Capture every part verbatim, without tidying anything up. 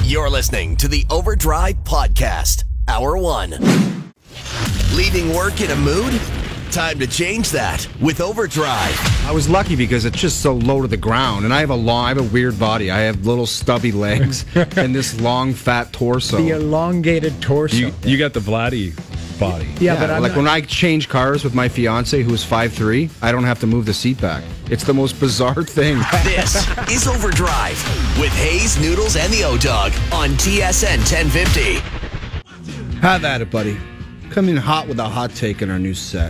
You're listening to the Overdrive Podcast, Hour One. Leaving work in a mood? Time to change that with Overdrive. I was lucky because it's just so low to the ground, and I have a long, I have a weird body. I have little stubby legs and this long, fat torso. The elongated torso. You, you got the Vladdy body. Yeah, Yeah, but I'm like not- when I change cars with my fiance, who is five three, I don't have to move the seat back. It's the most bizarre thing. This is Overdrive with Hayes, Noodles, and the O-Dog on T S N ten fifty. Have at it, buddy. Come in hot with a hot take in our new set.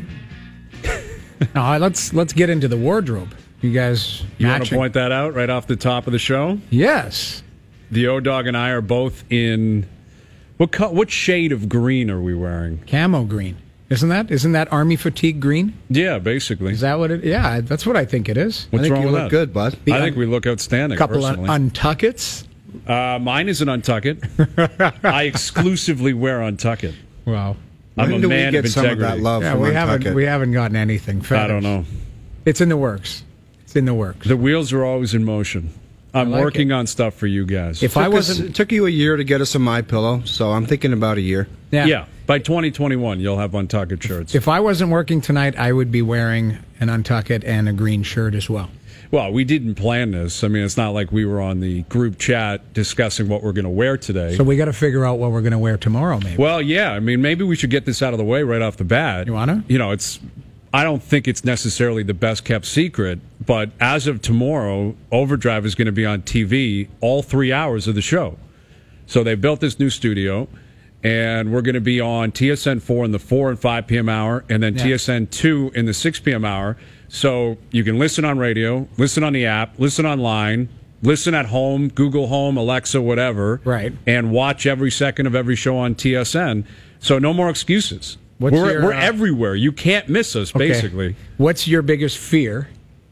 No, let's let's get into the wardrobe. You guys, You want to matching? point that out right off the top of the show? Yes. The O-Dog and I are both in... What co- what shade of green are we wearing? Camo green. Isn't that? Isn't that army fatigue green? Yeah, basically. Is that what it? Yeah, that's what I think it is. What's I think wrong you with look that? good, bud. The I un- think we look outstanding, couple of personally. untuckets. uh, mine is an untuck it. I exclusively wear untuck it. Wow. I'm When a do we man get of some of integrity. that love Yeah, from we Untuck haven't It? we haven't gotten anything. I don't Feathers. know. It's in the works. It's in the works. The wheels are always in motion. I'm like working it. on stuff for you guys. If I Took us- wasn't, it took you a year to get us a My Pillow, so I'm thinking about a year. yeah. yeah, by twenty twenty-one, you'll have untuck it shirts. If I wasn't working tonight, I would be wearing an untucket and a green shirt as well. Well, we didn't plan this. I mean, it's not like we were on the group chat discussing what we're going to wear today. So we got to figure out what we're going to wear tomorrow, maybe. Well, yeah. I mean, maybe we should get this out of the way right off the bat. You wanna? You know, it's. I don't think it's necessarily the best kept secret, but as of tomorrow, Overdrive is going to be on T V all three hours of the show. So they built this new studio, and we're going to be on T S N four in the four and five p.m. hour, and then Yeah. T S N two in the six p.m. hour. So you can listen on radio, listen on the app, listen online, listen at home, Google Home, Alexa, whatever. Right. And watch every second of every show on T S N. So no more excuses. What's we're your, we're uh, everywhere. You can't miss us, Okay. basically. What's your biggest fear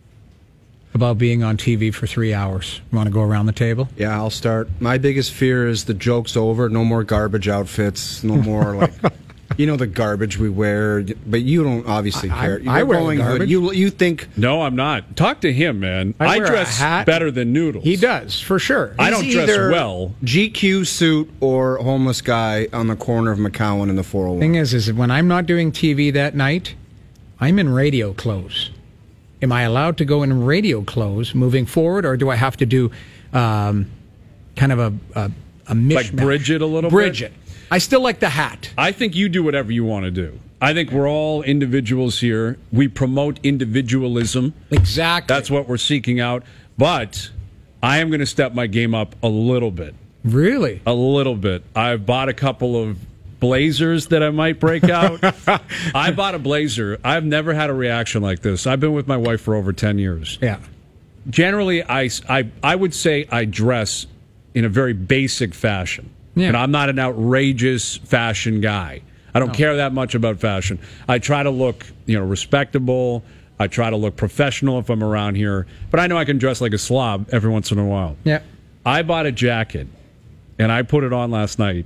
about being on T V for three hours? You want to go around the table? Yeah, I'll start. My biggest fear is the joke's over. No more garbage outfits. No more like, you know, the garbage we wear. But you don't obviously I- care. I You're wear going garbage. hood. You you think No, I'm not. Talk to him, man. I I, wear a dress hat. better than Noodles. He does, for sure. I don't he's dress either well. G Q suit or homeless guy on the corner of McCowan and the four oh one. Thing is, is when I'm not doing T V that night, I'm in radio clothes. Am I allowed to go in radio clothes moving forward, or do I have to do um, kind of a a, a mishmash? Like Bridget a little bit? Bridget. I still like the hat. I think you do whatever you want to do. I think we're all individuals here. We promote individualism. Exactly. That's what we're seeking out. But I am going to step my game up a little bit. Really? A little bit. I've bought a couple of blazers that I might break out. I bought a blazer. I've never had a reaction like this. I've been with my wife for over ten years. Yeah. Generally, I, I, I would say I dress in a very basic fashion. Yeah. And I'm not an outrageous fashion guy. I don't No. care that much about fashion. I try to look, you know, respectable. I try to look professional if I'm around here. But I know I can dress like a slob every once in a while. Yeah. I bought a jacket, and I put it on last night.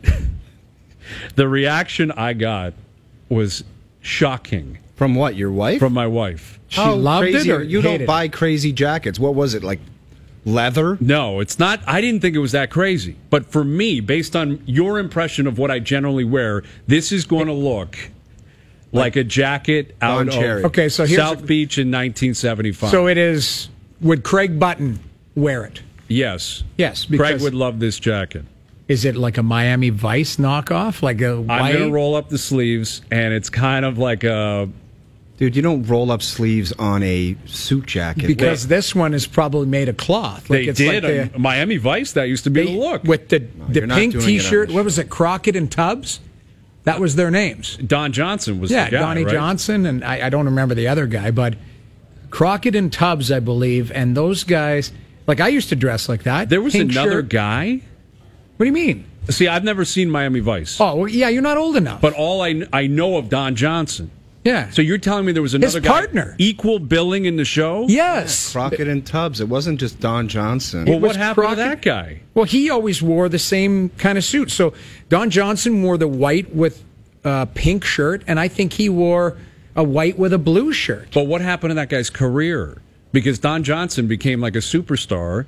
The reaction I got was shocking From what? Your wife? from my wife. She How loved crazy it, are- or you hated don't it? buy crazy jackets. What was it, like leather? No, it's not. I didn't think it was that crazy. But for me, based on your impression of what I generally wear, this is going to look like a jacket out Don Cherry. of Okay, so here's South a- Beach in nineteen seventy-five. So it is. Would Craig Button wear it? yes. Yes, Craig because- would love this jacket. Is it like a Miami Vice knockoff? Like a I'm white? going to roll up the sleeves, and it's kind of like a... Dude, you don't roll up sleeves on a suit jacket. Because this one is probably made of cloth. Like They it's did. like the, a Miami Vice, that used to be they- the look. with the the you're not pink doing it on T-shirt. the What was it? Crockett and Tubbs. That was their names. Don Johnson was Yeah, the guy, Donnie right? Johnson, and I, I don't remember the other guy, but Crockett and Tubbs, I believe, and those guys. Like I used to dress like that. There was Pink another shirt. guy? What do you mean? See, I've never seen Miami Vice. Oh, well, yeah, you're not old enough. But all I, I know of Don Johnson. yeah. So you're telling me there was another guy partner. equal billing in the show? yes. Crockett and Tubbs. It wasn't just Don Johnson. Well, It was what happened Crockett- to that guy? Well, he always wore the same kind of suit. So Don Johnson wore the white with a pink shirt, and I think he wore a white with a blue shirt. But what happened to that guy's career? Because Don Johnson became like a superstar.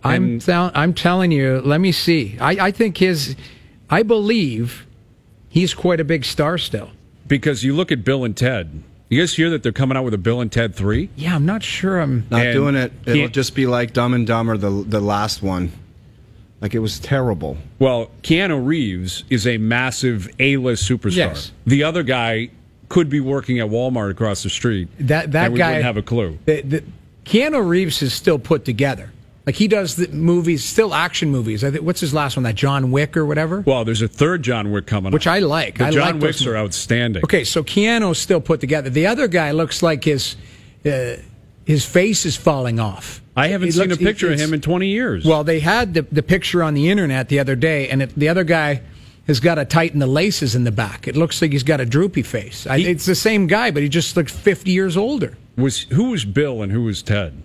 I'm And- tell, I'm telling you. Let me see. I, I think his. I believe he's quite a big star still. Because you look at Bill and Ted. You guys hear that they're coming out with a Bill and Ted three? Yeah, I'm not sure. I'm Not And doing it. It'll can't- just be like Dumb and Dumber, the the last one. Like, it was terrible. Well, Keanu Reeves is a massive A-list superstar. Yes. The other guy could be working at Walmart across the street. that that and we guy wouldn't have a clue. The, the, Keanu Reeves is still put together. Like, he does the movies, still action movies. I think what's his last one? That John Wick or whatever. Well, there's a third John Wick coming Which up. I like. The I John like those Wicks are movies. outstanding. Okay, so Keanu's still put together. The other guy looks like his uh, his face is falling off. I haven't He seen looks- a picture of it's- him in twenty years. Well, they had the, the picture on the internet the other day, and it, the other guy has got to tighten the laces in the back. It looks like he's got a droopy face. I, He- it's the same guy, but he just looks fifty years older. was who was Bill and who was Ted?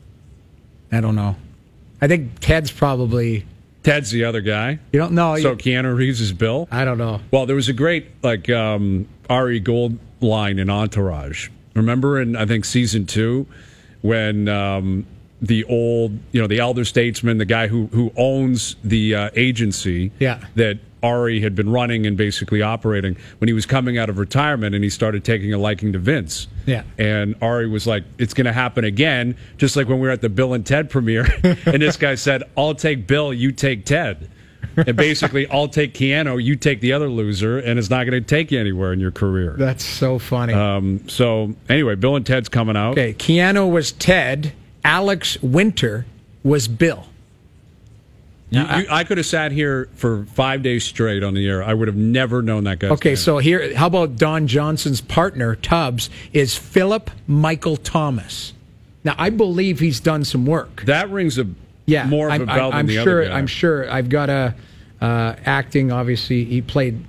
I don't know. I think Ted's probably. Ted's the other guy. You don't know. So you, Keanu Reeves is Bill. I don't know. Well, there was a great like um, Ari Gold line in Entourage. Remember in I think season two when um, the old you know the elder statesman, the guy who who owns the uh, agency Yeah. that Ari had been running and basically operating, when he was coming out of retirement and he started taking a liking to Vince. Yeah. And Ari was like, it's going to happen again, just like when we were at the Bill and Ted premiere. And this guy said, I'll take Bill, you take Ted. And basically, I'll take Keanu, you take the other loser, and it's not going to take you anywhere in your career. That's so funny. Um, so, anyway, Bill and Ted's coming out. Okay, Keanu was Ted. Alex Winter was Bill. You, you, I could have sat here for five days straight on the air. I would have never known that guy. Okay, so here, how about Don Johnson's partner, Tubbs, is Philip Michael Thomas. Now, I believe he's done some work. That rings a Yeah, more of I'm, a bell I'm, than I'm the sure, other guy. I'm sure. I've got a uh, acting. Obviously, he played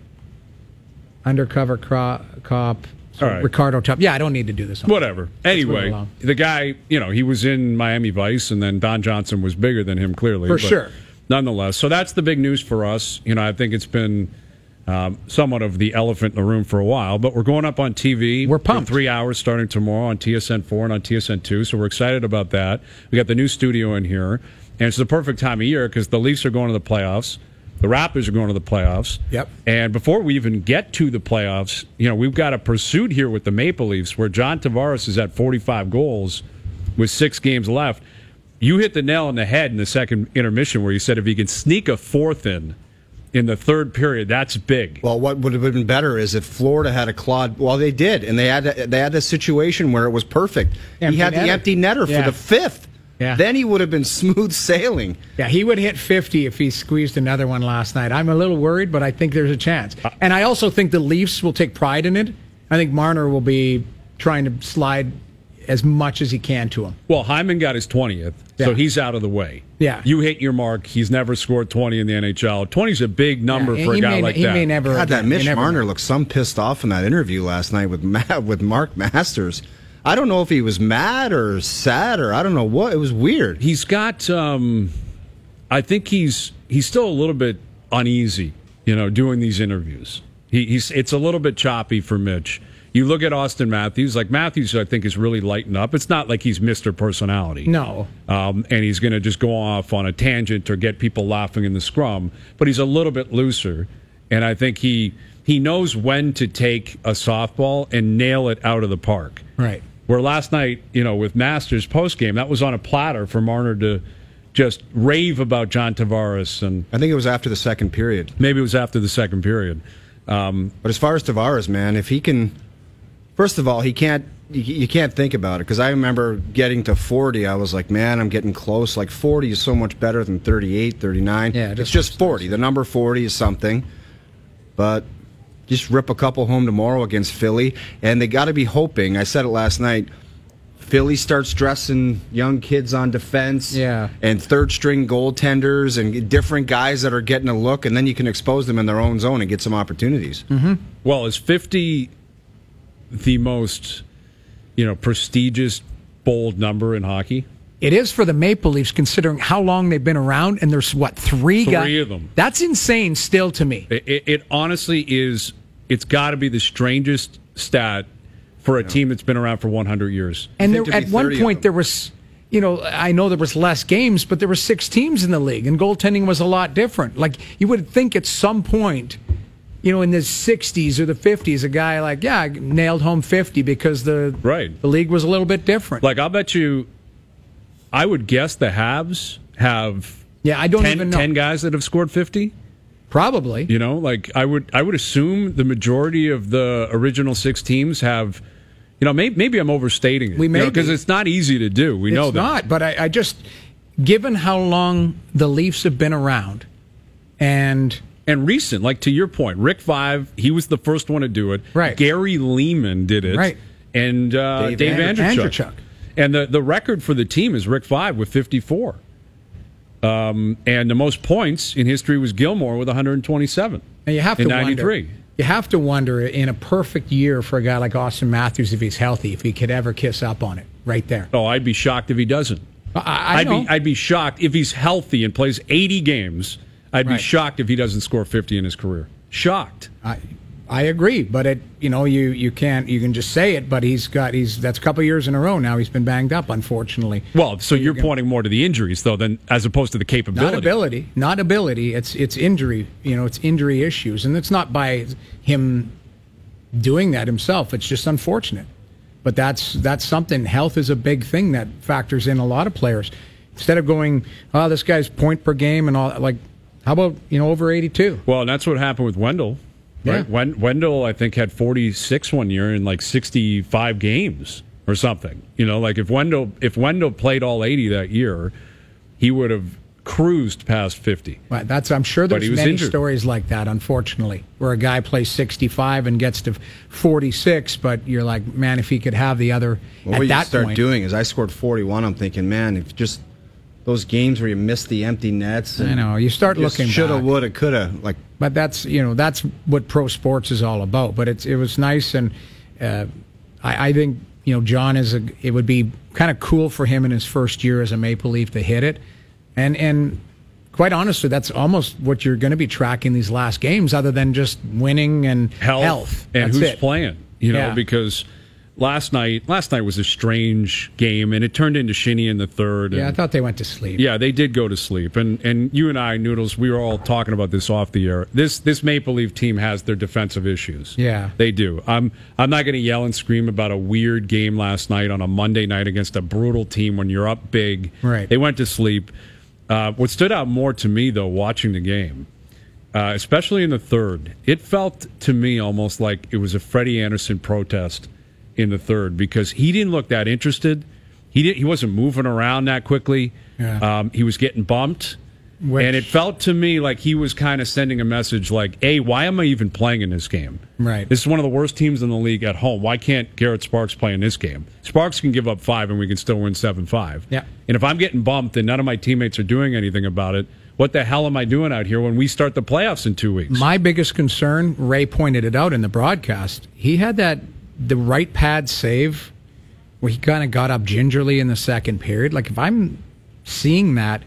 undercover cro- cop. So All right. Ricardo Tubbs. Yeah, I don't need to do this. Whatever. move Anyway, along. the guy, you know, he was in Miami Vice, and then Don Johnson was bigger than him, clearly. For but sure. Nonetheless, so that's the big news for us. You know, I think it's been um, somewhat of the elephant in the room for a while, but we're going up on T V. We're for pumped. three hours starting tomorrow on T S N four and on T S N two, so we're excited about that. We got the new studio in here, and it's the perfect time of year because the Leafs are going to the playoffs. The Raptors are going to the playoffs. Yep. And before we even get to the playoffs, you know, we've got a pursuit here with the Maple Leafs where John Tavares is at forty-five goals with six games left. You hit the nail on the head in the second intermission where you said if he can sneak a fourth in in the third period, that's big. Well, what would have been better is if Florida had a clawed. Well, they did, and they had they had a situation where it was perfect. Empty he had netter. the empty netter Yeah. for the fifth. Yeah. Then he would have been smooth sailing. Yeah, he would hit fifty if he squeezed another one last night. I'm a little worried, but I think there's a chance. And I also think the Leafs will take pride in it. I think Marner will be trying to slide as much as he can to him. Well, Hyman got his twentieth, so Yeah. he's out of the way. Yeah. You hit your mark. He's never scored twenty in the N H L. twenty is a big number Yeah, for a he guy may, like he that. may never. God, that again. You Mitch never Marner know. looked some pissed off in that interview last night with Ma- with Mark Masters. I don't know if he was mad or sad or I don't know what. It was weird. He's got. Um, I think he's he's still a little bit uneasy, you know, doing these interviews. He, he's it's a little bit choppy for Mitch. You look at Austin Matthews. Like Matthews, I think is really lightened up. It's not like he's Mister Personality. No. Um, and he's going to just go off on a tangent or get people laughing in the scrum. But he's a little bit looser, and I think he he knows when to take a softball and nail it out of the park. Right. Where last night, you know, with Masters postgame, that was on a platter for Marner to just rave about John Tavares, and I think it was after the second period. maybe it was after the second period. Um, But as far as Tavares, man, if he can, first of all, he can't. You, you can't think about it because I remember getting to forty. I was like, man, I'm getting close. Like forty is so much better than thirty-eight, thirty-nine. Yeah, it it's just just forty. The number forty is something, but just rip a couple home tomorrow against Philly, and they got to be hoping. I said it last night. Philly starts dressing young kids on defense, Yeah. and third string goaltenders and different guys that are getting a look, and then you can expose them in their own zone and get some opportunities. Mm-hmm. well, is fifty the most, you know, prestigious bold number in hockey? It is for the Maple Leafs, considering how long they've been around, and there's what three, Three guys. of them. That's insane, still to me. It, it, it honestly is. It's got to be the strangest stat for a team that's been around for one hundred years. And think there, there'd at be one thirty of point, them. there was you know, I know there was less games, but there were six teams in the league, and goaltending was a lot different. Like, you would think at some point, you know, in the sixties or the fifties, a guy like, yeah, nailed home fifty because the right. the league was a little bit different. Like, I'll bet you, I would guess the Habs have yeah, I don't ten, even know. ten guys that have scored fifty. Probably. You know, like I would I would assume the majority of the original six teams have. You know, maybe, maybe I'm overstating it. We may because it's not easy to do. We it's know that. It's not, but I, I just, given how long the Leafs have been around, and and recent, like to your point, Rick Vive, he was the first one to do it. Right. Gary Lehman did it. Right. And uh, Dave, Dave Andrechuk. Andrechuk. And the, the record for the team is Rick Vive with fifty-four. Um, and the most points in history was Gilmore with one hundred twenty-seven. And you have to in wonder. ninety-three. You have to wonder, in a perfect year for a guy like Austin Matthews, if he's healthy, if he could ever kiss up on it right there. Oh, I'd be shocked if he doesn't. I, I I'd know. be I'd be shocked if he's healthy and plays eighty games. I'd Right. be shocked if he doesn't score fifty in his career. Shocked. I, I agree, but it you know you, you can't you can just say it, but he's got he's that's a couple years in a row now he's been banged up, unfortunately. Well, so you're pointing more to the injuries though than as opposed to the capability. Not ability, not ability. It's it's injury. You know, it's injury issues, and it's not by him doing that himself. It's just unfortunate. But that's that's something. Health is a big thing that factors in a lot of players. Instead of going, oh, this guy's point per game and all, like, how about you know over eighty-two? Well, and that's what happened with Wendell. Right? Yeah. Wen- Wendell, I think, had forty-six one year in like sixty-five games or something. You know, like if Wendell if Wendell played all eighty that year, he would have cruised past fifty. Well, that's I'm sure But there's he was many injured. stories like that, unfortunately, where a guy plays sixty-five and gets to forty-six, but you're like, man, if he could have the other Well, at what you that start point. doing is I scored forty-one. I'm thinking, man, if just those games where you miss the empty nets. And I know you start looking shoulda, back. woulda, coulda. Like, But that's you know that's what pro sports is all about. But it's it was nice, and uh, I, I think you know John is a. It would be kind of cool for him in his first year as a Maple Leaf to hit it, and and quite honestly, that's almost what you're going to be tracking these last games, other than just winning and Health, health. and That's who's it. playing. You know, Yeah. because last night last night was a strange game, and it turned into Shinny in the third. Yeah, I and, thought they went to sleep. Yeah, they did go to sleep, and and you and I, Noodles, we were all talking about this off the air. This this Maple Leaf team has their defensive issues. Yeah. they do. I'm I'm not going to yell and scream about a weird game last night on a Monday night against a brutal team when you're up big. Right. They went to sleep. Uh, what stood out more to me though, watching the game, uh, especially in the third, it felt to me almost like it was a Freddie Anderson protest in the third because he didn't look that interested. He didn't. He wasn't moving around that quickly. Yeah. Um, he was getting bumped, Which- and it felt to me like he was kind of sending a message like, "Hey, why am I even playing in this game? Right. This is one of the worst teams in the league at home. Why can't Garrett Sparks play in this game? Sparks can give up five, and we can still win seven five. Yeah. And if I'm getting bumped and none of my teammates are doing anything about it, what the hell am I doing out here when we start the playoffs in two weeks? My biggest concern, Ray pointed it out in the broadcast, he had that the right pad save where he kind of got up gingerly in the second period. Like if I'm seeing that,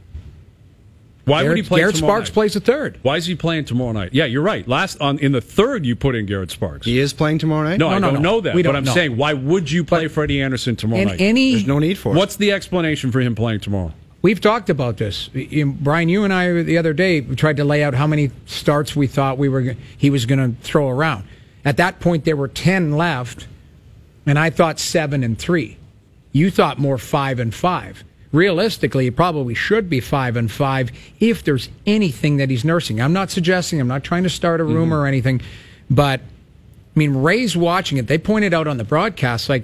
Why would Garrett, he play Garrett tomorrow Sparks night? plays a third. Why is he playing tomorrow night? Yeah, you're right. Last on in the third, you put in Garrett Sparks. he is playing tomorrow night? No, No, I no, don't no. know that. We But don't I'm know. saying, why would you play But- Freddie Anderson tomorrow And night? any There's no need for it. What's the explanation for him playing tomorrow? We've talked about this, You- Brian. You and I the other day we tried to lay out how many starts we thought we were he was going to throw around. At that point, there were ten left, and I thought seven and three. You thought more five and five. Realistically, it probably should be five and five if there's anything that he's nursing. I'm not suggesting. I'm not trying to start a rumor Mm-hmm. or anything, but I mean, Ray's watching it. They pointed out on the broadcast like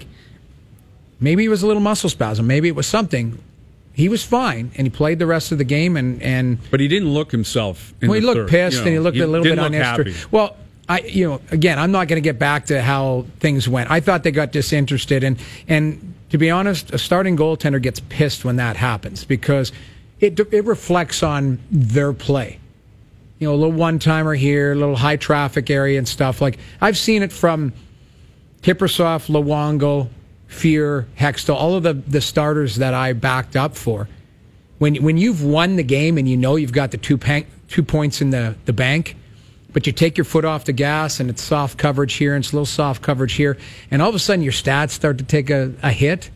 maybe it was a little muscle spasm, maybe it was something. He was fine, and he played the rest of the game. And, and But he didn't look himself. In well, he the looked third, pissed, you know. and he looked a little bit didn't look uninterested. happy. Well, I, you know, again, I'm not going to get back to how things went. I thought they got disinterested, and and to be honest, a starting goaltender gets pissed when that happens because it it reflects on their play. You know, a little one timer here, a little high traffic area and stuff. Like I've seen it from Kiprusoff, Luongo, Fear, Hextall, all of the, the starters that I backed up for. When when you've won the game and you know you've got the two pan- two points in the, the bank, but you take your foot off the gas and it's soft coverage here and it's a little soft coverage here, and all of a sudden your stats start to take a, a hit.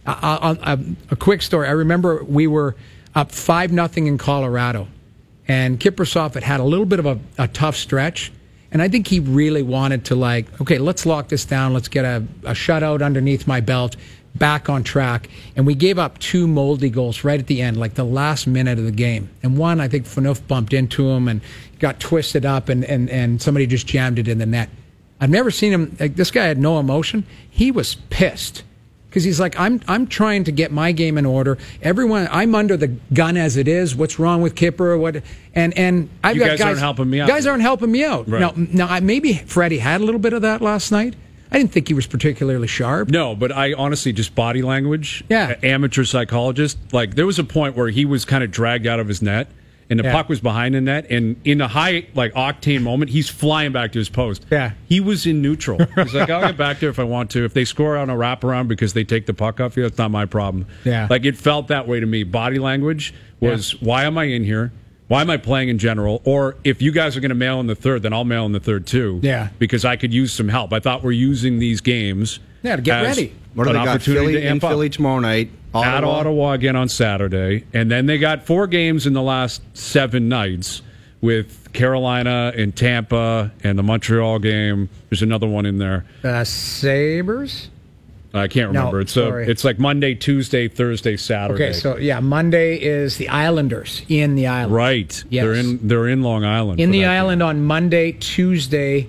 Uh, a, a quick story. I remember we were up five nothing in Colorado, and Kiprusoff had had a little bit of a, a tough stretch, and I think he really wanted to like, okay, let's lock this down. Let's get a, a shutout underneath my belt, back on track. And we gave up two moldy goals right at the end, like the last minute of the game. And one, I think Phaneuf bumped into him and got twisted up, and, and, and somebody just jammed it in the net. I've never seen him. Like, this guy had no emotion. He was pissed. Because he's like, I'm I'm trying to get my game in order. Everyone, I'm under the gun as it is. What's wrong with Kipper? What? And and I've you got guys, guys aren't helping me out. Guys aren't helping me out. Right. Now, now I, maybe Freddie had a little bit of that last night. I didn't think he was particularly sharp. No, but I honestly just body language. Yeah. a- Amateur psychologist. Like there was a point where he was kind of dragged out of his net. And the Yeah. puck was behind the net, and in a high, like octane moment, he's flying back to his post. Yeah. He was in neutral. He's like, I'll get back there if I want to. If they score on a wraparound because they take the puck off you, that's not my problem. Yeah. Like it felt that way to me. Body language was, Yeah. why am I in here? Why am I playing in general? Or if you guys are going to mail in the third, then I'll mail in the third too. Yeah. Because I could use some help. I thought we're using these games. Yeah, to get as ready. What do an they got? opportunity Philly to in amp up. Philly tomorrow night. Ottawa. At Ottawa again on Saturday. And then they got four games in the last seven nights with Carolina and Tampa and the Montreal game. There's another one in there. Uh, Sabres? I can't No, remember. it's a, sorry. it's like Monday, Tuesday, Thursday, Saturday. Okay, so yeah, Monday is the Islanders in the island. right. Yes. They're in they're in Long Island. In for the that island game. on Monday, Tuesday,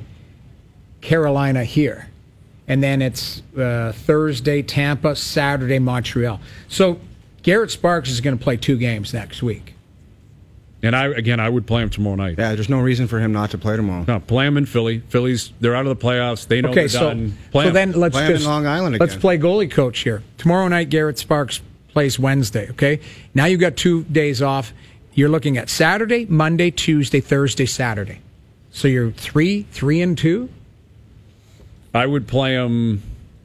Carolina here. And then it's uh, Thursday, Tampa, Saturday, Montreal. So Garrett Sparks is going to play two games next week. And I again I would play him tomorrow night. Yeah, there's no reason for him not to play tomorrow. No, play him in Philly. Philly's they're out of the playoffs. They know Okay, they're so, done. Play so 'em. then let's Play 'em in just Long Island let's again. play goalie coach here. Tomorrow night, Garrett Sparks plays Wednesday. Okay, now you've got two days off. You're looking at Saturday, Monday, Tuesday, Thursday, Saturday. So you're three, three and two. I would play him.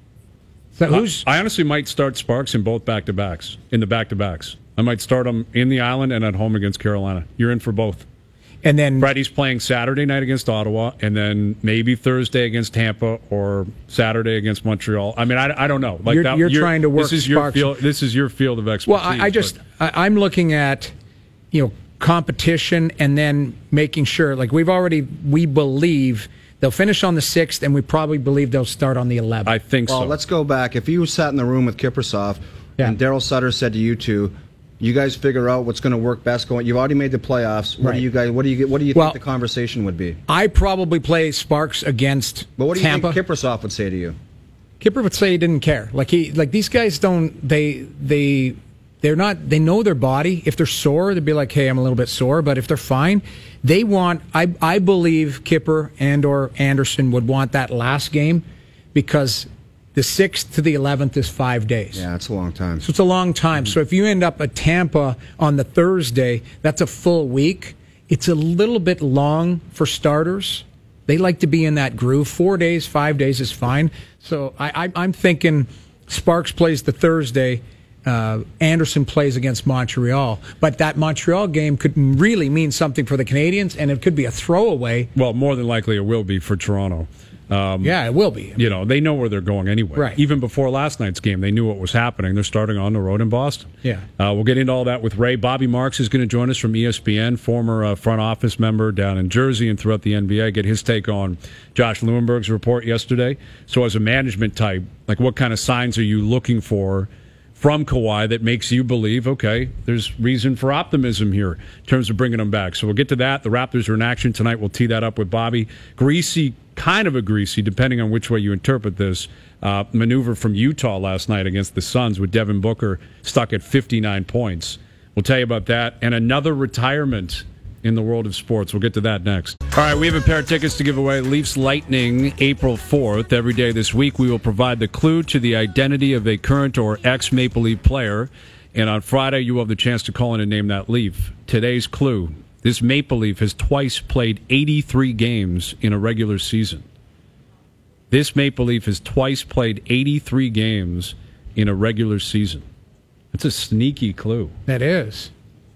So who's I honestly might start Sparks in both back to backs. In the back to backs, I might start him in the island and at home against Carolina. You're in for both. and then Freddie's playing Saturday night against Ottawa, and then maybe Thursday against Tampa or Saturday against Montreal. I mean, I, I don't know. Like You're- that, you're trying to work This is your Sparks. field. This is your field of well, expertise. I, I just but- I, I'm looking at you know competition and then making sure like we've already we believe they'll finish on the sixth, and we probably believe they'll start on the eleventh. I think Well, so. let's go back. If you sat in the room with Kiprusoff Yeah. and Daryl Sutter said to you two, you guys figure out what's going to work best going. You've already made the playoffs. What Right. do you guys? What do you? What do you Well- think the conversation would be? I probably play Sparks against But what do you Tampa. think Kiprusoff would say to you? Kipper would say he didn't care. Like he, like these guys don't. They, they, they're not. They know their body. If they're sore, they'd be like, "Hey, I'm a little bit sore." But if they're fine, they want. I, I believe Kipper and or Anderson would want that last game because the sixth to the eleventh is five days. Yeah, it's a long time. So it's a long time. So if you end up at Tampa on the Thursday, that's a full week. It's a little bit long for starters. They like to be in that groove. Four days, five days is fine. So I, I, I'm thinking Sparks plays the Thursday. Uh, Anderson plays against Montreal. But that Montreal game could really mean something for the Canadians, and it could be a throwaway. well, more than likely, it will be for Toronto. Um, Yeah, it will be. You know, they know where they're going anyway. Right. Even before last night's game, they knew what was happening. They're starting on the road in Boston. Yeah. Uh, we'll get into all that with Ray. Bobby Marks is going to join us from E S P N, former uh, front office member down in Jersey and throughout the N B A. Get his take on Josh Lewenberg's report yesterday. So, as a management type, like what kind of signs are you looking for from Kawhi that makes you believe, okay, there's reason for optimism here in terms of bringing them back? So we'll get to that. The Raptors are in action tonight. We'll tee that up with Bobby. Greasy, kind of a greasy, depending on which way you interpret this, uh, maneuver from Utah last night against the Suns with Devin Booker stuck at fifty-nine points. We'll tell you about that. And another retirement in the world of sports. We'll get to that next. All right, we have a pair of tickets to give away. Leafs Lightning, April fourth. Every day this week, we will provide the clue to the identity of a current or ex-Maple Leaf player. And on Friday, you will have the chance to call in and name that Leaf. Today's clue, this Maple Leaf has twice played eighty-three games in a regular season. This Maple Leaf has twice played eighty-three games in a regular season. That's a sneaky clue. That is.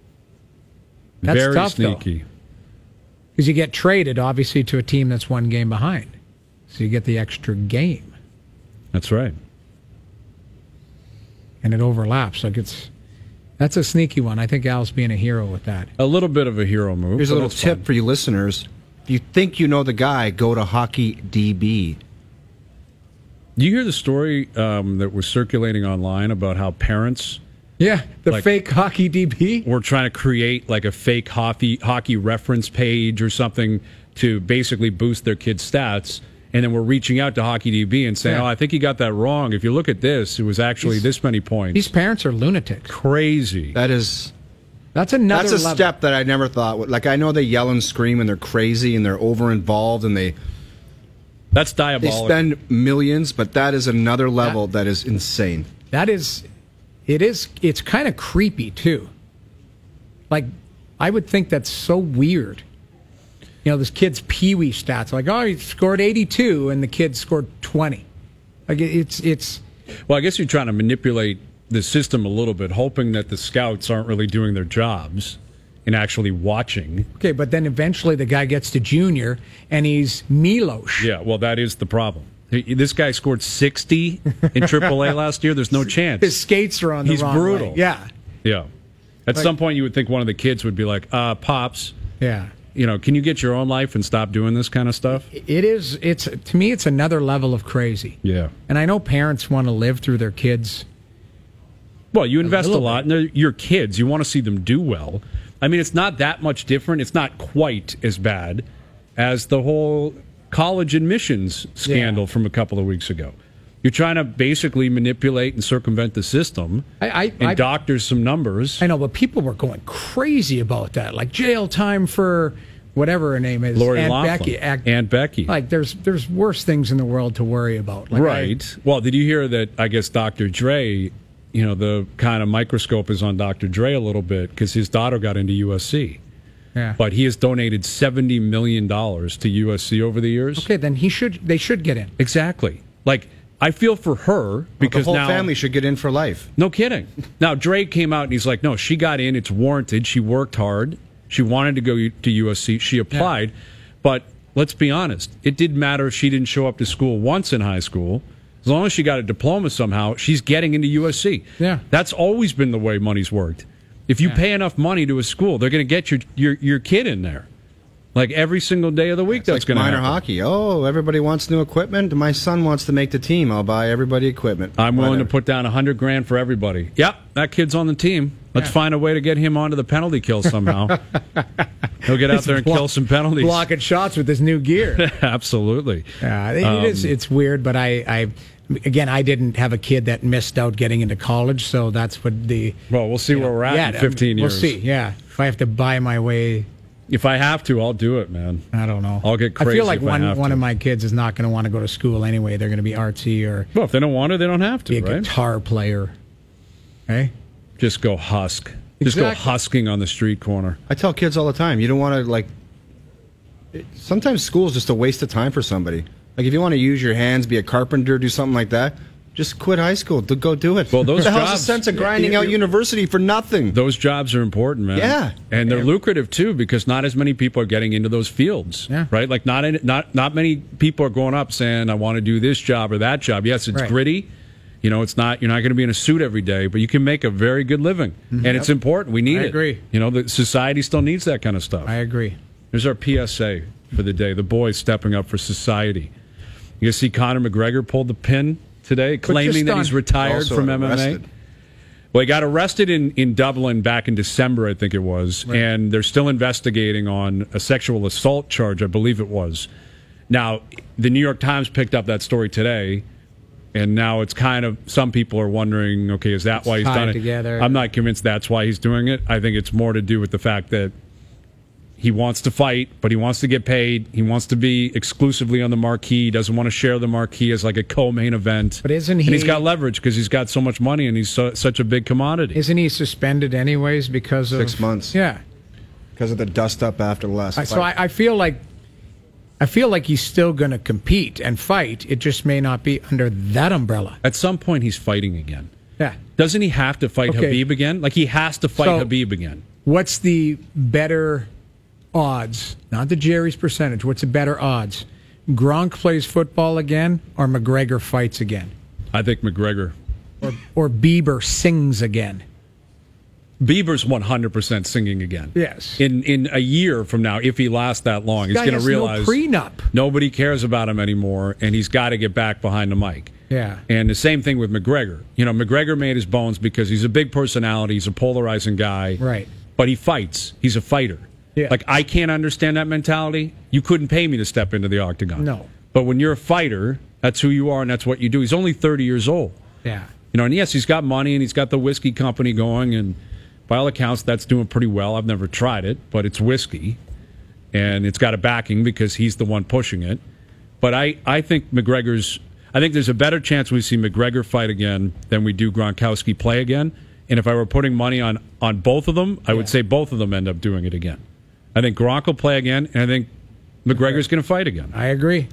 That's Very tough, sneaky. Because you get traded, obviously, to a team that's one game behind. So you get the extra game. That's right. and it overlaps. Like it's that's a sneaky one. I think Al's being a hero with that. A little bit of a hero move. Here's a but little that's tip fine. for you listeners. If you think you know the guy, go to Hockey D B. Do you hear the story um, that was circulating online about how parents Yeah, the Like- fake hockey D B. were trying to create like a fake hockey hockey reference page or something to basically boost their kids' stats? And then we're reaching out to Hockey D B and saying, Yeah. "Oh, I think you got that wrong. If you look at this, it was actually These- this many points." These parents are lunatics. Crazy. That is That's another that's a level. step that I never thought would. Like, I know they yell and scream and they're crazy and they're over involved and they That's they diabolical. spend millions, but that is another level that is insane. That is, it is, it's kind of creepy too. Like, I would think that's so weird. You know, this kid's peewee stats, like, oh, he scored eighty-two and the kid scored twenty. Like, it- it's, it's, Well, I guess you're trying to manipulate the system a little bit, hoping that the scouts aren't really doing their jobs and actually watching. okay, but then eventually the guy gets to junior and he's Milos. Yeah, well, that is the problem. He- This guy scored sixty in triple A last year. There's no chance. His skates are on the He's wrong brutal. way. Yeah, Yeah. At Like- some point, you would think one of the kids would be like, uh, Pops, yeah. you know, can you get your own life and stop doing this kind of stuff? It is, it's, to me, it's another level of crazy. Yeah. And I know parents want to live through their kids. Well, you invest a, little lot, and they're your kids. You want to see them do well. I mean, it's not that much different. It's not quite as bad as the whole college admissions scandal Yeah. from a couple of weeks ago. You're trying to basically manipulate and circumvent the system I, I, and I doctor some numbers. I know, but people were going crazy about that, like jail time for whatever her name is, Lori Aunt Loughlin. Becky. Act- Aunt Becky. Like, there's there's worse things in the world to worry about. Like, Right. Well, did you hear that? I guess Doctor Dre, you know, the kind of microscope is on Doctor Dre a little bit because his daughter got into U S C. I, yeah. But he has donated seventy million dollars to U S C over the years. Okay, then he should. They should get in. Exactly. Like, I feel for her because the whole now. family should get in for life. No kidding. Now, Dre came out and he's like, no, she got in. It's warranted. She worked hard. She wanted to go to U S C. She applied. But let's be honest. It didn't matter if she didn't show up to school once in high school. As long as she got a diploma somehow, she's getting into U S C. Yeah. That's always been the way money's worked. If you Yeah. pay enough money to a school, they're going to get your, your, your kid in there. Like every single day of the week, It's that's like going to minor happen. hockey. Oh, everybody wants new equipment. My son wants to make the team. I'll buy everybody equipment. I'm willing to Whatever. put down a hundred grand for everybody. Yep, that kid's on the team. Let's Yeah. find a way to get him onto the penalty kill somehow. He'll get out there and kill some penalties. Blocking shots with his new gear. Absolutely. Yeah, it, Um, it is. It's weird, but I, I, again, I didn't have a kid that missed out getting into college, so that's what the. Well, we'll see where we're at yeah, in fifteen years. We'll see. Yeah, if I have to buy my way, If I have to, I'll do it, man. I don't know. I'll get I crazy feel like if I one have one to. of my kids is not going to want to go to school anyway. They're going to be artsy or Well, if they don't want to, they don't have to, be a right? guitar player. Hey, Just go husk. Just go Exactly. husking on the street corner. I tell kids all the time, you don't want to, like, it- sometimes school's just a waste of time for somebody. Like, if you want to use your hands, be a carpenter, do something like that, just quit high school. Do- Go do it. Well, those the hell's the jobs- sense of grinding out university for nothing? Those jobs are important, man. Yeah. and they're lucrative too because not as many people are getting into those fields. Yeah. Right, like not in, not not many people are going up saying I want to do this job or that job. Yes, it's Right. gritty. You know, it's not. You're not going to be in a suit every day, but you can make a very good living, and it's important. We need I it. agree. You know, the society still needs that kind of stuff. I agree. Here's our P S A for the day. The boys stepping up for society. You see, Conor McGregor pulled the pin today, claiming just that on- he's retired Also from M M A. arrested. Well, he got arrested in, in Dublin back in December, I think it was, and they're still investigating on a sexual assault charge, I believe it was. Now, the New York Times picked up that story today, and now it's kind of, some people are wondering, okay, is that why he's tied done it? together. I'm not convinced that's why he's doing it. I think it's more to do with the fact that he wants to fight, but he wants to get paid. He wants to be exclusively on the marquee. He doesn't want to share the marquee as like a co-main event. But isn't And he's he- got leverage because he's got so much money and he's so, such a big commodity. Isn't he suspended anyways because of Six months. Yeah. Because of the dust up after the last I- fight. So I, I feel like I feel like he's still going to compete and fight. It just may not be under that umbrella. At some point, he's fighting again. Yeah. Doesn't he have to fight Okay. Habib again? Like, he has to fight So- Habib again. What's the better odds? Not the Jerry's percentage. What's the better odds? Gronk plays football again or McGregor fights again? I think McGregor. or, or Bieber sings again. Bieber's one hundred percent singing again. Yes. In in a year from now, if he lasts that long, This he's guy going to has no realize prenup. nobody cares about him anymore, and he's got to get back behind the mic. Yeah. And the same thing with McGregor. You know, McGregor made his bones because he's a big personality. He's a polarizing guy. Right. But he fights. He's a fighter. Yeah. Like, I can't understand that mentality. You couldn't pay me to step into the octagon. No. But when you're a fighter, that's who you are and that's what you do. He's only thirty years old. Yeah. You know, and yes, he's got money and he's got the whiskey company going, and by all accounts, that's doing pretty well. I've never tried it, but it's whiskey, and it's got a backing because he's the one pushing it. But I, I think McGregor's, I think there's a better chance we see McGregor fight again than we do Gronkowski play again. And if I were putting money on, on both of them, I Yeah. would say both of them end up doing it again. I think Gronk will play again, and I think McGregor's going to fight again. I agree.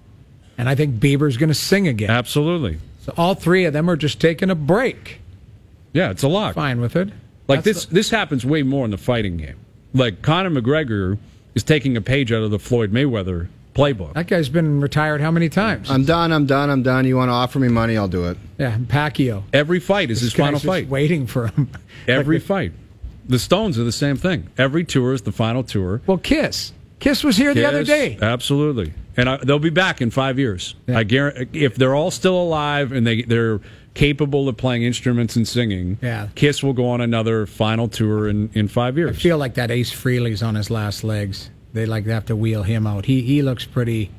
And I think Bieber's going to sing again. Absolutely. So all three of them are just taking a break. Yeah, it's a lock. Fine with it. Like That's this, this happens way more in the fighting game. Like Conor McGregor is taking a page out of the Floyd Mayweather playbook. That guy's been retired how many times? I'm done, I'm done, I'm done. You want to offer me money, I'll do it. yeah, and Pacquiao. Every fight is This his final guy's just fight. waiting for him. Every Like the- fight. The Stones are the same thing. Every tour is the final tour. Well, Kiss. Kiss was here the other Yes, day. Absolutely. And I, they'll be back in five years. Yeah. I guarantee, if they're all still alive and they, they're capable of playing instruments and singing, Yeah. Kiss will go on another final tour in, in five years. I feel like that Ace Frehley's on his last legs. They like to have to wheel him out. He he looks pretty.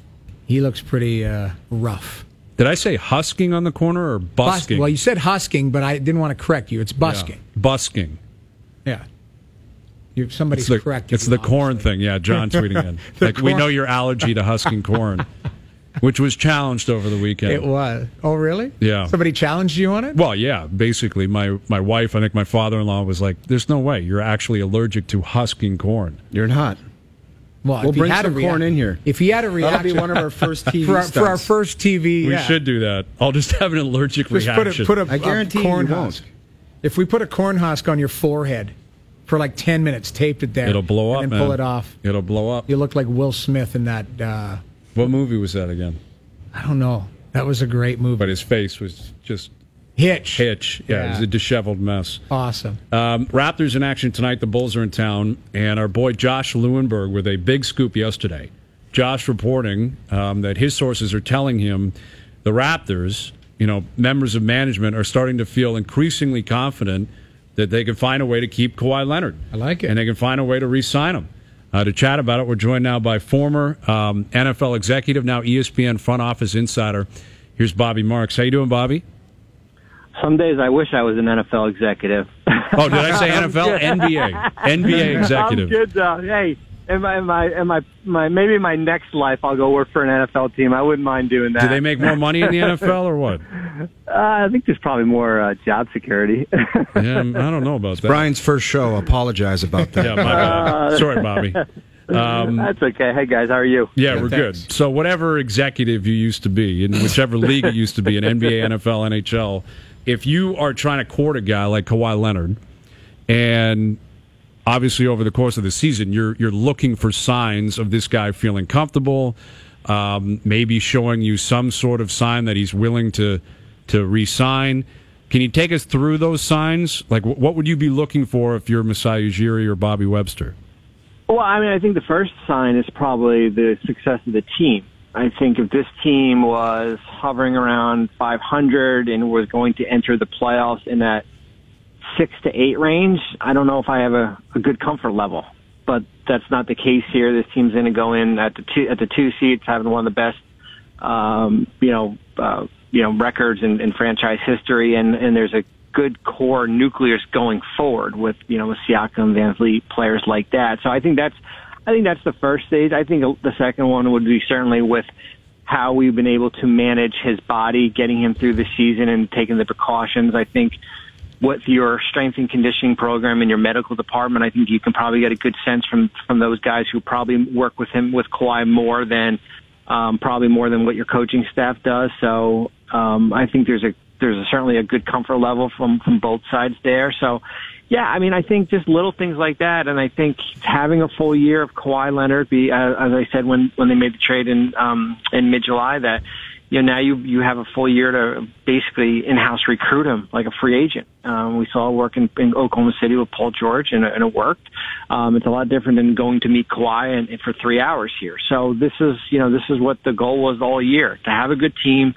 He looks pretty uh, rough. Did I say husking on the corner or busking? Bus- well, you said husking, but I didn't want to correct you. It's busking. Yeah. Busking. Yeah. You, somebody's It's the, corrected it's you, the corn obviously. thing. Yeah, John tweeting in. The Like, we corn. know your allergy to husking corn, which was challenged over the weekend. It was. Oh, really? Yeah. Somebody challenged you on it? Well, yeah, basically, my, my wife, I think my father-in-law was like, there's no way you're actually allergic to husking corn. You're not. Well, We'll if he bring had a some rea- corn in here. If he had a That'll reaction, be one of our first T V for, our, for our stunts. first T V, We yeah. should do that. I'll just have an allergic Just reaction. put a, put a, I guarantee a you corn won't. husk. If we put a corn husk on your forehead for like ten minutes, taped it there, It'll blow and up, then man. pull it off, It'll blow up. you look like Will Smith in that. Uh, What movie was that again? I don't know. That was a great movie. But his face was just Hitch. hitch. Yeah, it was Yeah. a disheveled mess. Awesome. Um, Raptors in action tonight. The Bulls are in town, and our boy Josh Lewenberg with a big scoop yesterday. Josh reporting um, that his sources are telling him the Raptors, you know, members of management are starting to feel increasingly confident that they can find a way to keep Kawhi Leonard. I like it. And they can find a way to re-sign him. Uh, to chat about it, we're joined now by former um, N F L executive, now E S P N front office insider. Here's Bobby Marks. How you doing, Bobby? Some days I wish I was an N F L executive. Oh, did I say N F L? N B A. N B A executive. I'm good though. Hey, in my, in my, in my, my, maybe my next life I'll go work for an N F L team. I wouldn't mind doing that. Do they make more money in the N F L or what? Uh, I think there's probably more uh, job security. Yeah, I don't know about that. Brian's first show. Apologize about that. Yeah, my bad. Sorry, Bobby. Um, That's okay. Hey guys, how are you? yeah, we're thanks. good. So whatever executive you used to be, in whichever league it used to be, in N B A, N F L, N H L, if you are trying to court a guy like Kawhi Leonard, and obviously over the course of the season, you're you're looking for signs of this guy feeling comfortable, um, maybe showing you some sort of sign that he's willing to to re-sign. Can you take us through those signs? Like, wh- what would you be looking for if you're Masai Ujiri or Bobby Webster? Well, I mean, I think the first sign is probably the success of the team. I think if this team was hovering around five hundred and was going to enter the playoffs in that six to eight range, I don't know if I have a, a good comfort level. But that's not the case here. This team's going to go in at the two at the two seats, having one of the best, um, you know, uh, you know, records in, in franchise history, and, and there's a good core nucleus going forward with, you know, with Siakam, Van Vliet, players like that. So I think that's, I think that's the first stage. I think the second one would be certainly with how we've been able to manage his body, getting him through the season and taking the precautions. I think with your strength and conditioning program in your medical department, I think you can probably get a good sense from, from those guys who probably work with him, with Kawhi more than, um, probably more than what your coaching staff does. So, um, I think there's a, there's a, certainly a good comfort level from, from both sides there. So, yeah, I mean, I think just little things like that. And I think having a full year of Kawhi Leonard, be, uh, as I said, when, when they made the trade in, um, in mid-July, that, you know, now you you have a full year to basically in-house recruit him like a free agent. Um, we saw work in, in Oklahoma City with Paul George, and, and it worked. Um, it's a lot different than going to meet Kawhi and, and for three hours here. So this is, you know, this is what the goal was all year, to have a good team,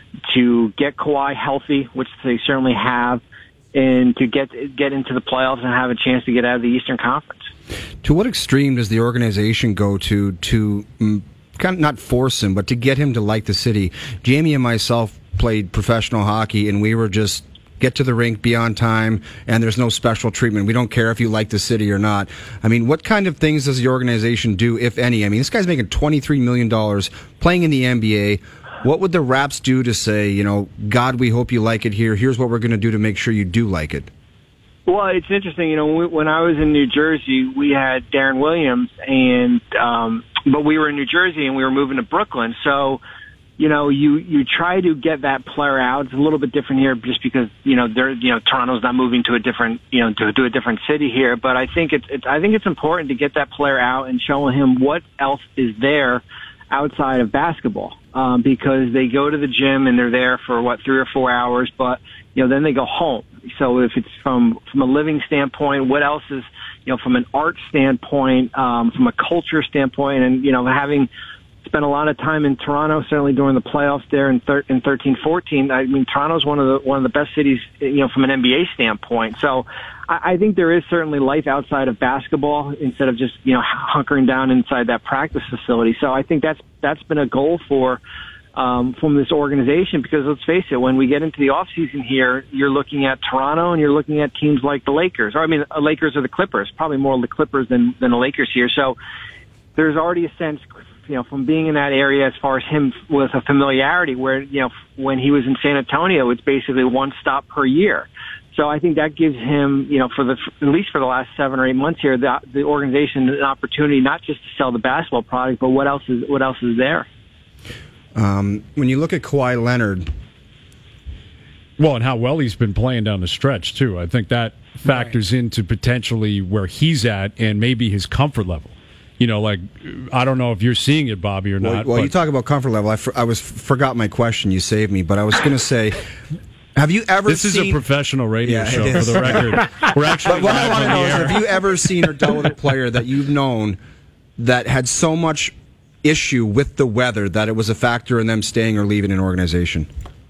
to get Kawhi healthy, which they certainly have, and to get get into the playoffs and have a chance to get out of the Eastern Conference. To what extreme does the organization go to to mm, kind of not force him, but to get him to like the city? Jamie and myself played professional hockey, and we were just get to the rink, be on time, and there's no special treatment. We don't care if you like the city or not. I mean, what kind of things does the organization do, if any? I mean, this guy's making twenty-three million dollars playing in the N B A. What would the Raps do to say, you know, God, we hope you like it here. Here's what we're going to do to make sure you do like it? Well, it's interesting. You know, when, we, when I was in New Jersey, we had Darren Williams, and um, but we were in New Jersey and we were moving to Brooklyn. So, you know, you you try to get that player out. It's a little bit different here, just because you know they're you know Toronto's not moving to a different you know to, to a different city here. But I think it's, it's I think it's important to get that player out and show him what else is there outside of basketball, um, because they go to the gym and they're there for what three or four hours, but you know then they go home. So if it's from from a living standpoint, what else is you know from an art standpoint, um, from a culture standpoint, and you know having spent a lot of time in Toronto, certainly during the playoffs there in, thir- in thirteen fourteen. I mean, Toronto's one of the one of the best cities, you know, from an N B A standpoint. So I, I think there is certainly life outside of basketball instead of just you know hunkering down inside that practice facility. So I think that's that's been a goal for um, from this organization, because let's face it, when we get into the off season here, you're looking at Toronto and you're looking at teams like the Lakers, or I mean, the Lakers or the Clippers, probably more the Clippers than than the Lakers here. So there's already a sense, you know, from being in that area as far as him with a familiarity where, you know, when he was in San Antonio, it's basically one stop per year. So I think that gives him, you know, for the, at least for the last seven or eight months here, the, the organization an opportunity not just to sell the basketball product, but what else is, what else is there? Um, when you look at Kawhi Leonard. Well, and how well he's been playing down the stretch, too. I think that factors right into potentially where he's at and maybe his comfort level. You know, like, I don't know if you're seeing it, Bobby, or well, not. Well, but... you talk about comfort level. I, for, I was forgot my question. You saved me. But I was going to say, have you ever this seen... This is a professional radio yeah, show, for the record. We're actually But what I live want to on know the is, air. have you ever seen or dealt with a player that you've known that had so much issue with the weather that it was a factor in them staying or leaving an organization?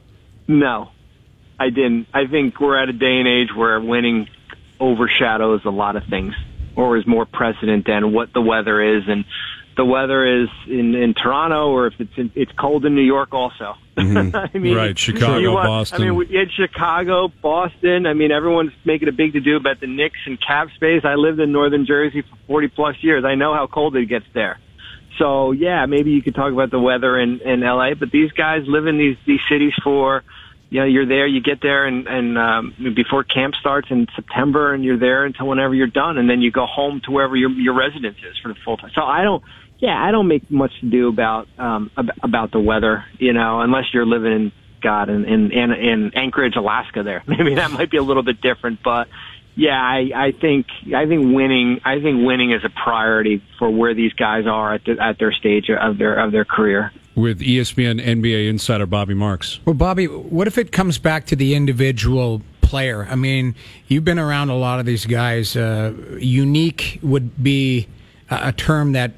No, I didn't. I think we're at a day and age where winning overshadows a lot of things, or is more precedent than what the weather is. And the weather is in, in Toronto, or if it's in, it's cold in New York also. Mm-hmm. I mean, right, Chicago, want, Boston. I mean, we had Chicago, Boston. I mean, everyone's making a big to-do about the Knicks and cap space. I lived in northern Jersey for forty-plus years. I know how cold it gets there. So, yeah, maybe you could talk about the weather in, in L A, but these guys live in these, these cities for, you know, you're there, you get there, and, and um, before camp starts in September, and you're there until whenever you're done, and then you go home to wherever your your residence is for the full time. So I don't, yeah, I don't make much to do about um about the weather, you know, unless you're living in God in in, in, in Anchorage, Alaska. There, maybe that might be a little bit different, but yeah, I, I think I think winning I think winning is a priority for where these guys are at the, at their stage of their of their career. With E S P N N B A insider Bobby Marks. Well, Bobby, what if it comes back to the individual player? I mean, you've been around a lot of these guys. Uh, unique would be a, a term that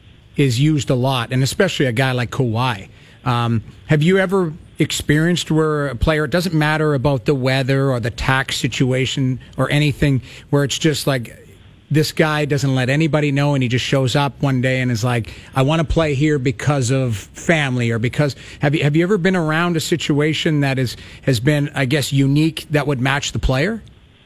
is used a lot, and especially a guy like Kawhi. Um, have you ever experienced where a player, it doesn't matter about the weather or the tax situation or anything, where it's just like, this guy doesn't let anybody know, and he just shows up one day and is like, I want to play here because of family, or because... Have you have you ever been around a situation that is has been, I guess, unique that would match the player?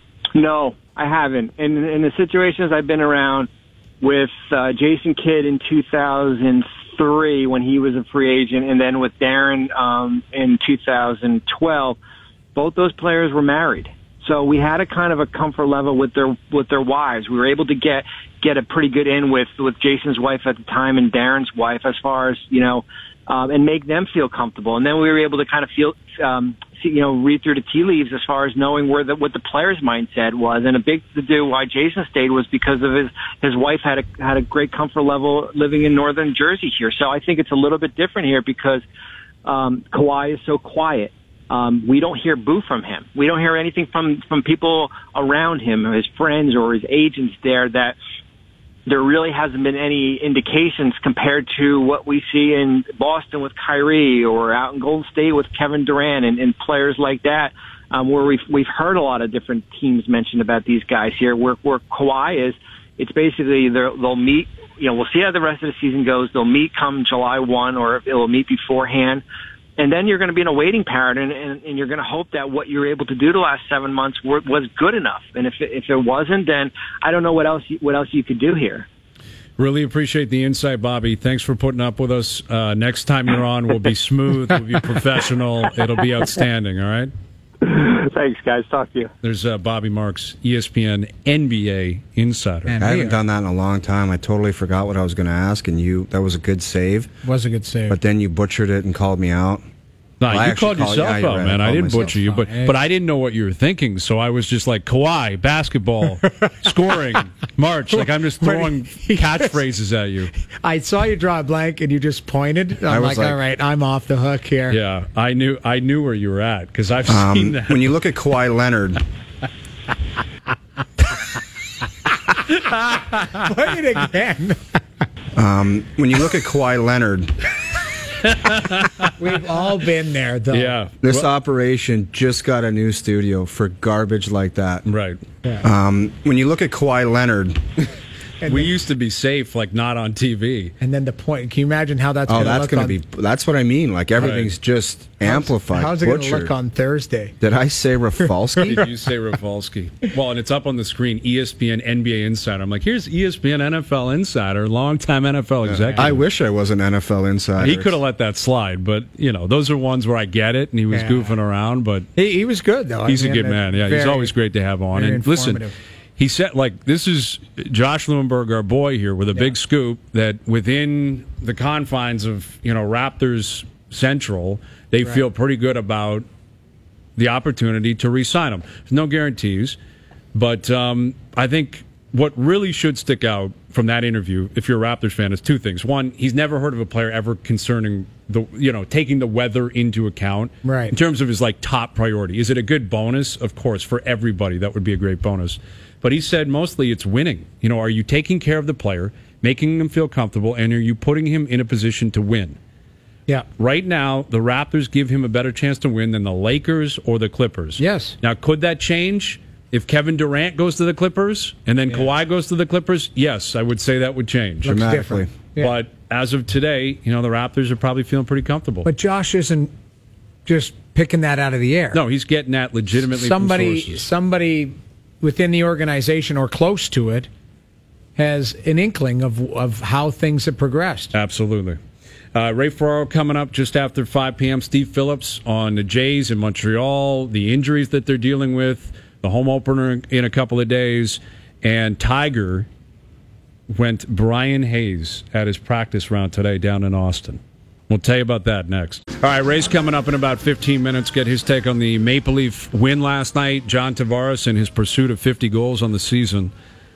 No, I haven't. In, in the situations I've been around with uh, Jason Kidd in two thousand three when he was a free agent, and then with Darren um, in two thousand twelve, both those players were married. So we had a kind of a comfort level with their with their wives. We were able to get get a pretty good in with with Jason's wife at the time and Darren's wife, as far as you know, um, and make them feel comfortable. And then we were able to kind of feel, um, see, you know, read through the tea leaves as far as knowing where the, what the player's mindset was. And a big to do why Jason stayed was because of his his wife had a had a great comfort level living in northern Jersey here. So I think it's a little bit different here because um, Kawhi is so quiet. Um, we don't hear boo from him. We don't hear anything from, from people around him, his friends or his agents there, that there really hasn't been any indications compared to what we see in Boston with Kyrie or out in Golden State with Kevin Durant and, and players like that, um, where we've, we've heard a lot of different teams mention about these guys here. Where, where Kawhi is, it's basically they'll meet, you know, we'll see how the rest of the season goes. They'll meet come July first, or it'll meet beforehand. And then you're going to be in a waiting pattern, and, and, and you're going to hope that what you were able to do the last seven months were, was good enough. And if it, if it wasn't, then I don't know what else you, what else you could do here. Really appreciate the insight, Bobby. Thanks for putting up with us. Uh, next time you're on, we'll be smooth, we'll be professional. It'll be outstanding, all right? Thanks, guys. Talk to you. There's uh, Bobby Marks, E S P N N B A insider. And I we haven't are- done that in a long time. I totally forgot what I was going to ask, and you that was a good save. Was a good save. But then you butchered it and called me out. No, Well, I you actually called called- yourself yeah, you're out, right. man. I I called didn't myself butcher you, but out. but I didn't know what you were thinking, so I was just like Kawhi, basketball, scoring, March. Like I'm just throwing catchphrases at you. I saw you draw a blank and you just pointed. I I'm was like, like- all right, I'm off the hook here. Yeah, I knew I knew where you were at because I've seen Um, that. when you look at Kawhi Leonard, Play it again. um, when you look at Kawhi Leonard, We've all been there, though. yeah, this operation just got a new studio for garbage like that. right. Um, when you look at Kawhi Leonard, And We then, used to be safe, like not on T V. and then the point. Can you imagine how that's oh, going to that's look going to on, be. That's what I mean. Like everything's Right. just amplified. How's it going to butchered. look on Thursday? Did I say Rafalski? Did you say Rafalski? Well, and it's up on the screen, E S P N N B A Insider. I'm like, here's E S P N N F L Insider, longtime N F L executive. I wish I was an N F L insider. He could have let that slide, but, you know, those are ones where I get it, and he was Yeah. goofing around, but He, he was good, though. I he's a mean, good man. Yeah, he's very- always great to have on. very And listen, informative. he said, like, this is Josh Lewenberg, our boy here, with a big scoop that within the confines of, you know, Raptors Central, they feel pretty good about the opportunity to re-sign him. There's no guarantees, but um, I think what really should stick out from that interview, if you're a Raptors fan, is two things. One, he's never heard of a player ever concerning the, you know, taking the weather into account. Right. In terms of his, like, top priority. Is it a good bonus? Of course, for everybody, that would be a great bonus. But he said mostly it's winning. You know, are you taking care of the player, making him feel comfortable, and are you putting him in a position to win? Yeah. Right now, the Raptors give him a better chance to win than the Lakers or the Clippers. Yes. Now, could that change if Kevin Durant goes to the Clippers and then Kawhi goes to the Clippers? Yes, I would say that would change. Looks Dramatically. different. Yeah. But as of today, you know, the Raptors are probably feeling pretty comfortable. But Josh isn't just picking that out of the air. no, he's getting that legitimately from somebody, sources. somebody within the organization or close to it has an inkling of of how things have progressed. Absolutely. Uh, Ray Ferraro coming up just after five p.m. Steve Phillips on the Jays in Montreal, the injuries that they're dealing with, the home opener in a couple of days, and Tiger went Brian Hayes at his practice round today down in Austin. We'll tell you about that next. All right, Ray's coming up in about fifteen minutes. Get his take on the Maple Leaf win last night. John Tavares and his pursuit of fifty goals on the season.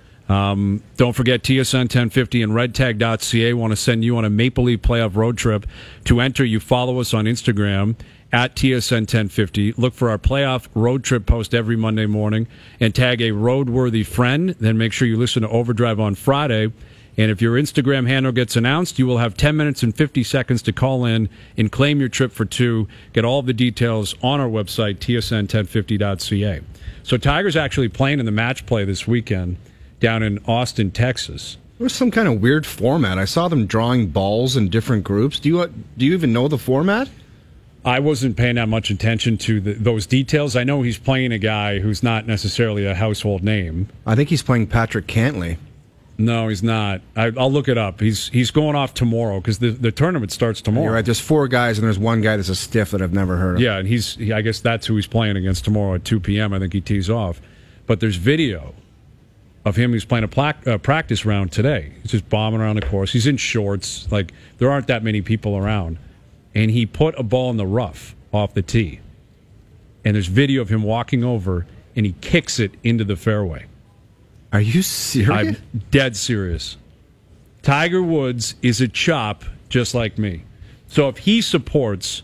Um, don't forget T S N ten fifty and red tag dot c a want to send you on a Maple Leaf playoff road trip. To enter, you follow us on Instagram at T S N ten fifty. Look for our playoff road trip post every Monday morning and tag a roadworthy friend. Then make sure you listen to Overdrive on Friday. And if your Instagram handle gets announced, you will have ten minutes and fifty seconds to call in and claim your trip for two. Get all of the details on our website, T S N ten fifty dot c a. So Tiger's actually playing in the match play this weekend down in Austin, Texas. It was some kind of weird format. I saw them drawing balls in different groups. Do you do you even know the format? I wasn't paying that much attention to the, those details. I know he's playing a guy who's not necessarily a household name. I think he's playing Patrick Cantley. No, he's not. I, I'll look it up. He's he's going off tomorrow because the, the tournament starts tomorrow. You're right. There's four guys, and there's one guy that's a stiff that I've never heard of. Yeah, and he's. He, I guess that's who he's playing against tomorrow at two p.m. I think he tees off. But there's video of him. He's playing a pla- uh, practice round today. He's just bombing around the course. He's in shorts. Like, there aren't that many people around. And he put a ball in the rough off the tee. And there's video of him walking over, and he kicks it into the fairway. Are you serious? I'm dead serious. Tiger Woods is a chop just like me. So if he supports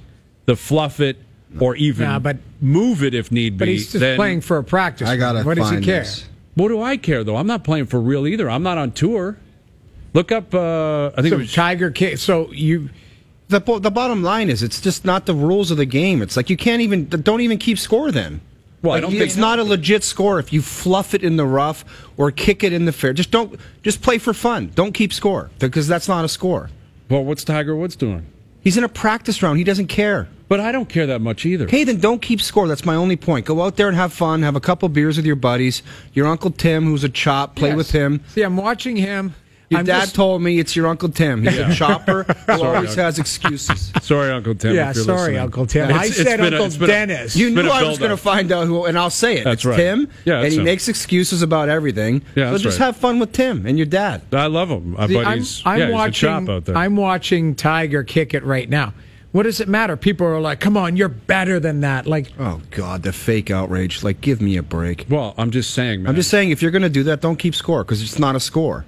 the fluff it, or even Nah, but- move it if need be. But he's just then, playing for a practice. I gotta What does he find care? this. What do I care though? I'm not playing for real either. I'm not on tour. Look up. Uh, I think So it was Tiger King. So you. The, bo- the bottom line is, it's just not the rules of the game. It's like you can't even, don't even keep score then. Well, I Like, don't you- think- it's not a legit score if you fluff it in the rough or kick it in the fair. Just don't, just play for fun. Don't keep score because that's not a score. Well, what's Tiger Woods doing? He's in a practice round. He doesn't care. But I don't care that much either. Okay, then don't keep score. That's my only point. Go out there and have fun. Have a couple beers with your buddies. Your Uncle Tim, who's a chop, play Yes. with him. See, I'm watching him. Your I'm dad just- told me it's your Uncle Tim. He's Yeah. a chopper who Sorry, always Uncle- has excuses. Sorry, Uncle Tim. Yeah, if you're sorry, listening. Uncle Tim. It's- I it's said been a- Uncle it's been a- Dennis. You It's been knew a I was going to build-up. find out who, and I'll say it. That's it's right. Tim, Yeah, and that's he right. makes excuses about everything. Yeah, so that's just right. have fun with Tim and your dad. I love him, uh, See, but I'm, he's I'm yeah, watching. he's a chop out there. I'm watching Tiger kick it right now. What does it matter? People are like, "Come on, you're better than that." Like, Oh God, the fake outrage! Like, give me a break. well, I'm just saying, man. I'm just saying, if you're going to do that, don't keep score because it's not a score.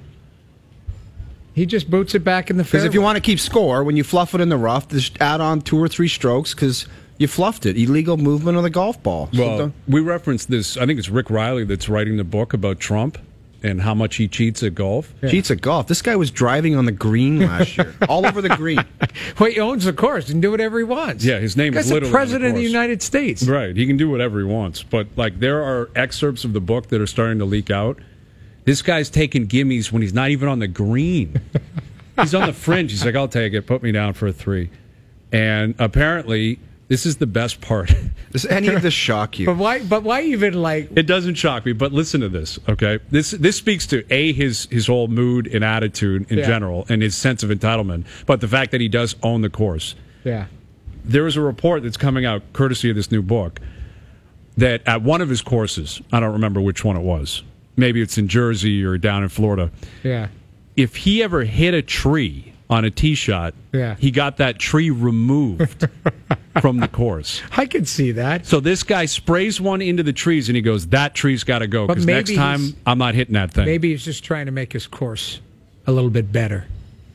he just boots it back in the fairway. Because if you want to keep score, when you fluff it in the rough, just add on two or three strokes because you fluffed it. Illegal movement of the golf ball. So Well, don't- we referenced this. I think it's Rick Riley that's writing the book about Trump and how much he cheats at golf. cheats at golf. This guy was driving on the green last year, all over the green. well, he owns the course and do whatever he wants. Yeah, his name is Guy's the literally on the president of the course. United States. Right, he can do whatever he wants. But like, there are excerpts of the book that are starting to leak out. This guy's taking gimmies when he's not even on the green. He's on the fringe. He's like, "I'll take it. Put me down for a three." And apparently, this is the best part. Does any of this shock you? But why? But why even like? It doesn't shock me, but listen to this, okay? This this speaks to a his his whole mood and attitude in Yeah. general, and his sense of entitlement. But the fact that he does own the course. Yeah. There is a report that's coming out, courtesy of this new book, that at one of his courses, I don't remember which one it was. Maybe it's in Jersey or down in Florida. Yeah. If he ever hit a tree on a tee shot, Yeah. he got that tree removed from the course. I could see that. So this guy sprays one into the trees and he goes, "That tree's got to go But because maybe next time he's- I'm not hitting that thing." Maybe he's just trying to make his course a little bit better.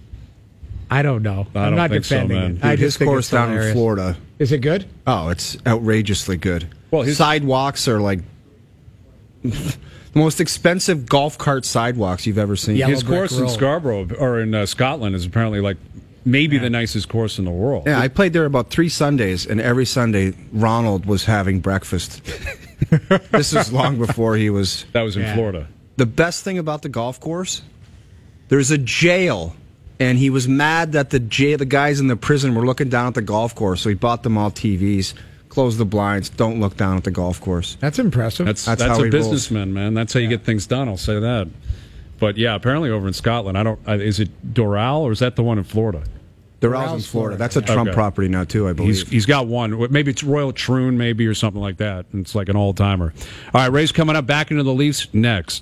I don't know. I I'm don't not think so, defending man. it. I Dude, just his think course it's down hilarious. in Florida. Is it good? Oh, it's outrageously good. Well, his- sidewalks are like the most expensive golf cart sidewalks you've ever seen. Yellow His brick course in road. Scarborough or in uh, Scotland is apparently like maybe Yeah. the nicest course in the world. Yeah, I played there about three Sundays, and every Sunday Ronald was having breakfast. This is long before he was. That was in Yeah. Florida. The best thing about the golf course, there's a jail, and he was mad that the jail, the guys in the prison were looking down at the golf course, so he bought them all T Vs. Close the blinds. Don't look down at the golf course. That's impressive. That's That's that's, how a he rolls. businessman, man. That's how you get things done. I'll say that. But yeah, apparently over in Scotland, I don't. Uh, is it Doral or is that the one in Florida? They're all in Doural's Florida. Florida, That's a yeah. Trump Okay. property now too, I believe. He's he's got one. Maybe it's Royal Troon, maybe or something like that. And it's like an old timer. All right, Ray's coming up. Back into the Leafs next.